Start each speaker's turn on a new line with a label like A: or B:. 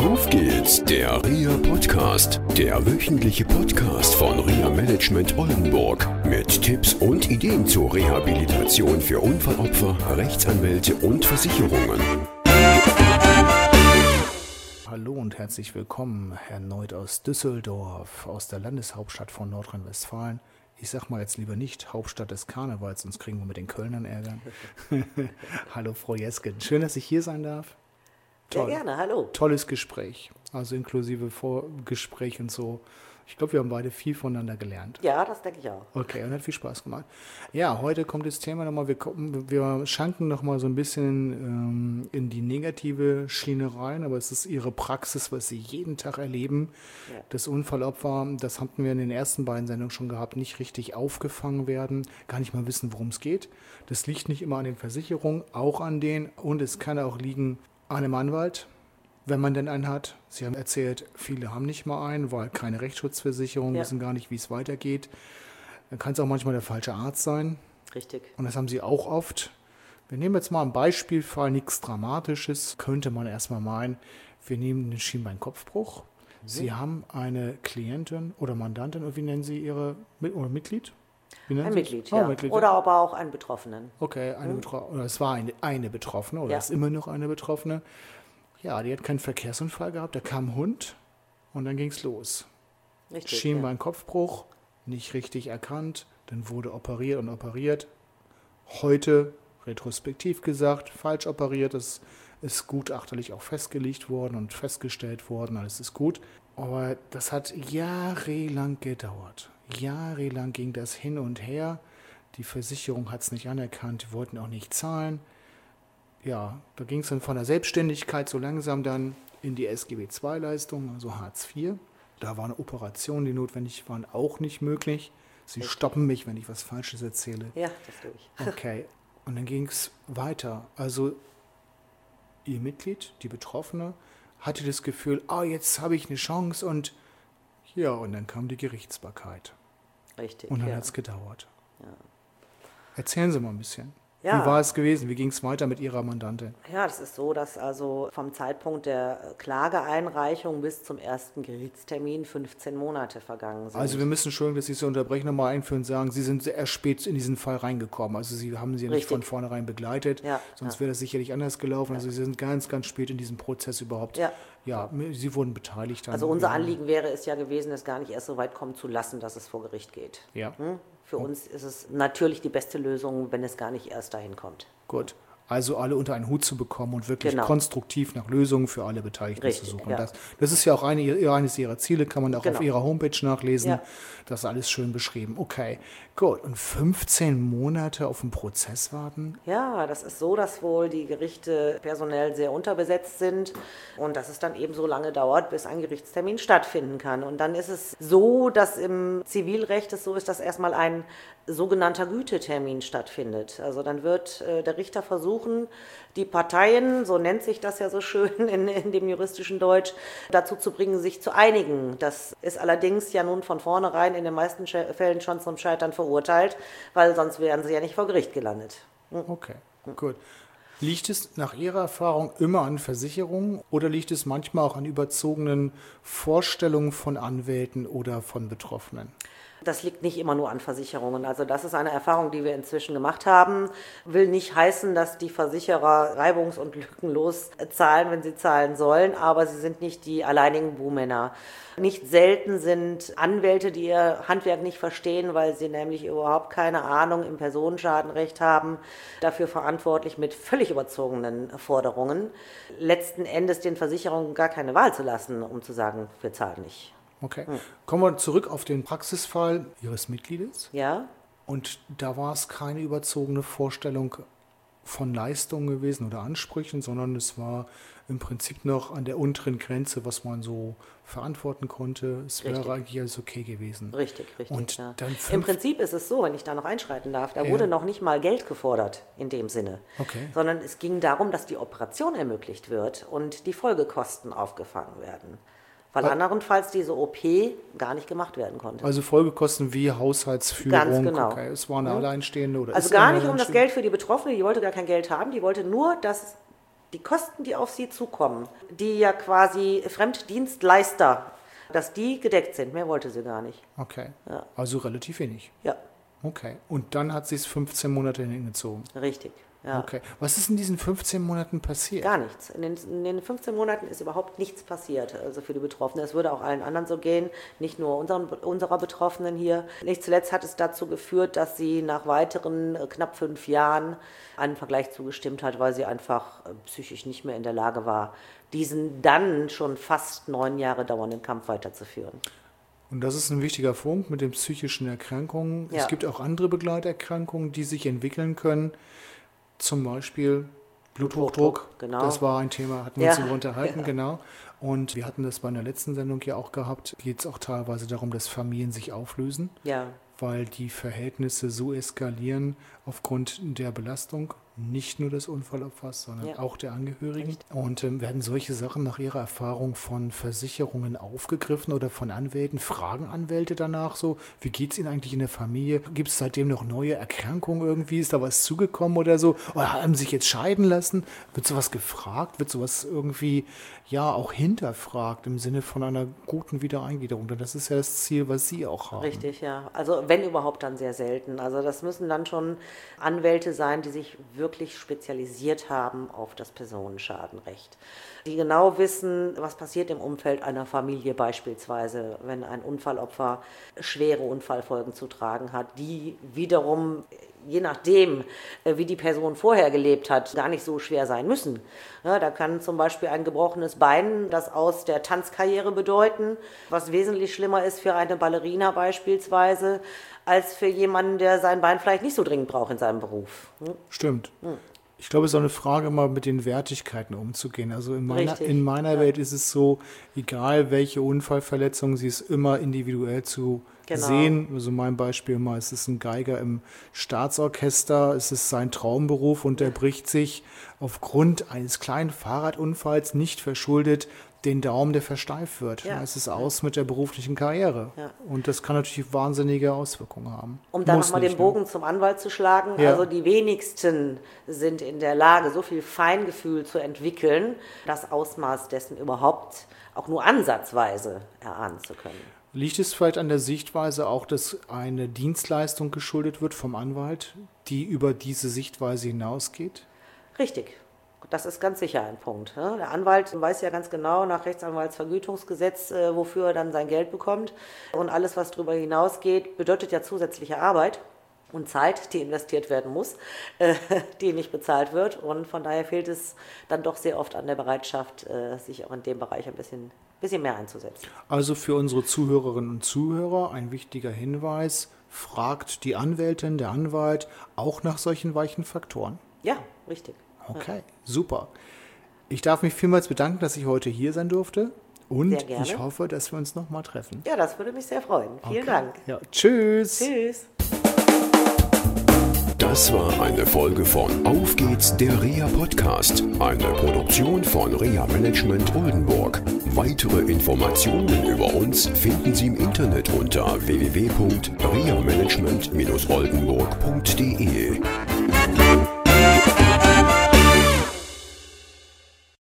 A: Auf geht's, der RIA Podcast, der wöchentliche Podcast von RIA Management Oldenburg mit Tipps und Ideen zur Rehabilitation für Unfallopfer, Rechtsanwälte und Versicherungen.
B: Hallo und herzlich willkommen, Herr Neut aus Düsseldorf, aus der Landeshauptstadt von Nordrhein-Westfalen. Ich sag mal jetzt lieber nicht Hauptstadt des Karnevals, sonst kriegen wir mit den Kölnern Ärger. Hallo Frau Jesken, schön, dass ich hier sein darf.
C: Sehr gerne, hallo.
B: Tolles Gespräch, also inklusive Vorgespräch und so. Ich glaube, wir haben beide viel voneinander gelernt.
C: Ja, das denke ich auch.
B: Okay, und hat viel Spaß gemacht. Ja, heute kommt das Thema nochmal, wir schanken nochmal so ein bisschen in die negative Schiene rein, aber es ist Ihre Praxis, was Sie jeden Tag erleben. Ja. Das Unfallopfer, das hatten wir in den ersten beiden Sendungen schon gehabt, nicht richtig aufgefangen werden, gar nicht mal wissen, worum es geht. Das liegt nicht immer an den Versicherungen, auch an denen, und es kann auch liegen an einem Anwalt, wenn man denn einen hat. Sie haben erzählt, viele haben nicht mal einen, weil keine Rechtsschutzversicherung, wissen gar nicht, wie es weitergeht. Dann kann es auch manchmal der falsche Arzt sein.
C: Richtig.
B: Und das haben sie auch oft. Wir nehmen jetzt mal einen Beispielfall, nichts Dramatisches, könnte man erstmal meinen. Wir nehmen den Schienbeinkopfbruch. Sie haben eine Klientin oder Mandantin, oder wie nennen Sie Ihre Mitglied?
C: Ein Mitglied, ja. Mitglied, oder aber auch einen Betroffenen.
B: Okay, oder es war eine Betroffene oder ist immer noch eine Betroffene. Ja, die hat keinen Verkehrsunfall gehabt, da kam ein Hund und dann ging es los.
C: Richtig,
B: Schienbeinkopfbruch, nicht richtig erkannt, dann wurde operiert. Heute, retrospektiv gesagt, falsch operiert, das ist gutachterlich auch festgelegt worden und festgestellt worden, alles ist gut. Aber das hat jahrelang gedauert. Jahrelang ging das hin und her. Die Versicherung hat es nicht anerkannt, die wollten auch nicht zahlen. Ja, da ging es dann von der Selbstständigkeit so langsam dann in die SGB-II-Leistung, also Hartz IV. Da waren Operationen, die notwendig waren, auch nicht möglich. Sie stoppen mich, wenn ich was Falsches erzähle.
C: Ja, das tue ich.
B: Okay, und dann ging es weiter. Also Ihr Mitglied, die Betroffene, hatte das Gefühl, jetzt habe ich eine Chance und dann kam die Gerichtsbarkeit.
C: Richtig,
B: und dann hat es gedauert.
C: Ja.
B: Erzählen Sie mal ein bisschen.
C: Ja.
B: Wie war es gewesen? Wie ging es weiter mit Ihrer Mandantin?
C: Ja, das ist so, dass also vom Zeitpunkt der Klageeinreichung bis zum ersten Gerichtstermin 15 Monate vergangen sind.
B: Also wir müssen, Entschuldigung, dass ich so unterbreche, nochmal einführen und sagen, Sie sind sehr spät in diesen Fall reingekommen. Also Sie haben sie nicht von vornherein begleitet, sonst wäre das sicherlich anders gelaufen. Also Sie sind ganz, ganz spät in diesem Prozess überhaupt. Ja, Sie wurden beteiligt.
C: Also unser Anliegen wäre es ja gewesen, es gar nicht erst so weit kommen zu lassen, dass es vor Gericht geht.
B: Ja.
C: Für uns ist es natürlich die beste Lösung, wenn es gar nicht erst dahin kommt.
B: Gut. Also alle unter einen Hut zu bekommen und wirklich konstruktiv nach Lösungen für alle Beteiligten zu suchen. Ja. Das ist ja auch eines Ihrer Ziele, kann man auch auf Ihrer Homepage nachlesen. Ja. Das ist alles schön beschrieben. Okay, gut. Und 15 Monate auf den Prozess warten?
C: Ja, das ist so, dass wohl die Gerichte personell sehr unterbesetzt sind und dass es dann eben so lange dauert, bis ein Gerichtstermin stattfinden kann. Und dann ist es so, dass im Zivilrecht es so ist, dass erstmal ein sogenannter Gütetermin stattfindet. Also dann wird der Richter versuchen, die Parteien, so nennt sich das ja so schön in dem juristischen Deutsch, dazu zu bringen, sich zu einigen. Das ist allerdings ja nun von vornherein in den meisten Fällen schon zum Scheitern verurteilt, weil sonst wären sie ja nicht vor Gericht gelandet.
B: Okay, gut. Liegt es nach Ihrer Erfahrung immer an Versicherungen oder liegt es manchmal auch an überzogenen Vorstellungen von Anwälten oder von Betroffenen?
C: Das liegt nicht immer nur an Versicherungen. Also das ist eine Erfahrung, die wir inzwischen gemacht haben. Will nicht heißen, dass die Versicherer reibungs- und lückenlos zahlen, wenn sie zahlen sollen, aber sie sind nicht die alleinigen Buhmänner. Nicht selten sind Anwälte, die ihr Handwerk nicht verstehen, weil sie nämlich überhaupt keine Ahnung im Personenschadenrecht haben, dafür verantwortlich mit völlig überzogenen Forderungen, letzten Endes den Versicherungen gar keine Wahl zu lassen, um zu sagen, wir zahlen nicht.
B: Okay. Kommen wir zurück auf den Praxisfall Ihres Mitgliedes.
C: Ja.
B: Und da war es keine überzogene Vorstellung von Leistungen gewesen oder Ansprüchen, sondern es war im Prinzip noch an der unteren Grenze, was man so verantworten konnte. Es wäre eigentlich alles okay gewesen.
C: Richtig.
B: Und dann
C: im Prinzip ist es so, wenn ich da noch einschreiten darf, da wurde noch nicht mal Geld gefordert in dem Sinne, sondern es ging darum, dass die Operation ermöglicht wird und die Folgekosten aufgefangen werden. Weil andernfalls diese OP gar nicht gemacht werden konnte.
B: Also Folgekosten wie Haushaltsführung.
C: Ganz genau.
B: Okay, es war eine Alleinstehende oder
C: also gar nicht um das Geld für die Betroffene, die wollte gar kein Geld haben, die wollte nur, dass Die Kosten, die auf Sie zukommen, die ja quasi Fremddienstleister, dass die gedeckt sind. Mehr wollte sie gar nicht.
B: Okay,
C: Ja.
B: also relativ wenig.
C: Ja,
B: Okay, und dann hat sie es 15 Monate hingezogen.
C: richtig. Ja.
B: Okay, was ist in diesen 15 Monaten passiert?
C: Gar nichts. In den 15 Monaten ist überhaupt nichts passiert, also für die Betroffenen. Es würde auch allen anderen so gehen, nicht nur unserer Betroffenen hier. Nicht zuletzt hat es dazu geführt, dass sie nach weiteren knapp 5 Jahren einen Vergleich zugestimmt hat, weil sie einfach psychisch nicht mehr in der Lage war, diesen dann schon fast 9 Jahre dauernden Kampf weiterzuführen.
B: Und das ist ein wichtiger Punkt mit den psychischen Erkrankungen.
C: Ja.
B: Es gibt auch andere Begleiterkrankungen, die sich entwickeln können. Zum Beispiel Bluthochdruck.
C: Genau.
B: Das war ein Thema, hatten wir uns
C: Ja.
B: darüber unterhalten,
C: Ja.
B: genau. Und wir hatten das bei einer letzten Sendung ja auch gehabt. Geht es auch teilweise darum, dass Familien sich auflösen,
C: Ja,
B: weil die Verhältnisse so eskalieren aufgrund der Belastung. Nicht nur des Unfallopfers, sondern
C: Ja.
B: auch der Angehörigen. Und werden solche Sachen nach Ihrer Erfahrung von Versicherungen aufgegriffen oder von Anwälten? Fragen Anwälte danach so? Wie geht es Ihnen eigentlich in der Familie? Gibt es seitdem noch neue Erkrankungen irgendwie? Ist da was zugekommen oder so? Oder haben Sie sich jetzt scheiden lassen? Wird sowas gefragt? Wird sowas irgendwie ja auch hinterfragt im Sinne von einer guten Wiedereingliederung? Denn das ist ja das Ziel, was Sie auch haben.
C: richtig, ja. Also wenn überhaupt, dann sehr selten. Also das müssen dann schon Anwälte sein, die sich wirklich spezialisiert haben auf das Personenschadenrecht. Die genau wissen, was passiert im Umfeld einer Familie beispielsweise, wenn ein Unfallopfer schwere Unfallfolgen zu tragen hat, die wiederum, je nachdem, wie die Person vorher gelebt hat, gar nicht so schwer sein müssen. Ja, da kann zum Beispiel ein gebrochenes Bein das Aus der Tanzkarriere bedeuten, was wesentlich schlimmer ist für eine Ballerina beispielsweise, als für jemanden, der sein Bein vielleicht nicht so dringend braucht in seinem Beruf.
B: Stimmt. Ich glaube, es ist auch eine Frage, mal mit den Wertigkeiten umzugehen. Also in meiner
C: Richtig,
B: Welt ist es so, egal welche Unfallverletzung, sie ist immer individuell zu
C: Genau.
B: sehen. Also mein Beispiel mal, es ist ein Geiger im Staatsorchester, es ist sein Traumberuf und der bricht sich aufgrund eines kleinen Fahrradunfalls nicht verschuldet den Daumen, der versteift wird.
C: Ja.
B: Es ist aus mit der beruflichen Karriere.
C: Ja.
B: Und das kann natürlich wahnsinnige Auswirkungen haben.
C: Um dann
B: Muss
C: nochmal
B: nicht,
C: den Bogen zum Anwalt zu schlagen,
B: Ja.
C: also die wenigsten sind in der Lage, so viel Feingefühl zu entwickeln, das Ausmaß dessen überhaupt auch nur ansatzweise erahnen zu können.
B: Liegt es vielleicht an der Sichtweise auch, dass eine Dienstleistung geschuldet wird vom Anwalt, die über diese Sichtweise hinausgeht?
C: Richtig. Das ist ganz sicher ein Punkt. Ne? Der Anwalt weiß ja ganz genau nach Rechtsanwaltsvergütungsgesetz, wofür er dann sein Geld bekommt. Und alles, was darüber hinausgeht, bedeutet ja zusätzliche Arbeit und Zeit, die investiert werden muss, die nicht bezahlt wird. Und von daher fehlt es dann doch sehr oft an der Bereitschaft, sich auch in dem Bereich ein bisschen mehr einzusetzen.
B: Also für unsere Zuhörerinnen und Zuhörer ein wichtiger Hinweis, fragt die Anwältin, der Anwalt auch nach solchen weichen Faktoren.
C: Ja, richtig.
B: Okay, super. Ich darf mich vielmals bedanken, dass ich heute hier sein durfte und
C: Sehr gerne.
B: ich hoffe, dass wir uns nochmal treffen.
C: Ja, das würde mich sehr freuen. Vielen
B: Okay.
C: Dank.
B: Ja, tschüss.
C: Tschüss.
A: Das war eine Folge von Auf geht's, der Reha Podcast, eine Produktion von Reha Management Oldenburg. Weitere Informationen über uns finden Sie im Internet unter www.rehamanagement-oldenburg.de.